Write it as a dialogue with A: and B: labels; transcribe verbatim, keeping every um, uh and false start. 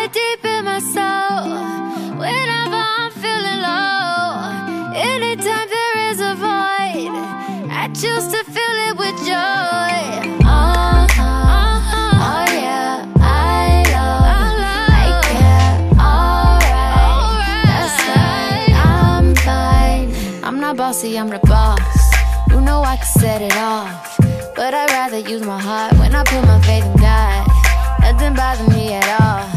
A: it deep in my soul. Whenever I'm feeling low, anytime there is a void, I choose to fill it with joy. Oh, oh, oh yeah, I love, I care, alright, that's right, I'm fine. I'm not bossy, I'm the boss. You know I can set it off, but I'd rather use my heart when I put my faith in God. Nothing bothers me at all.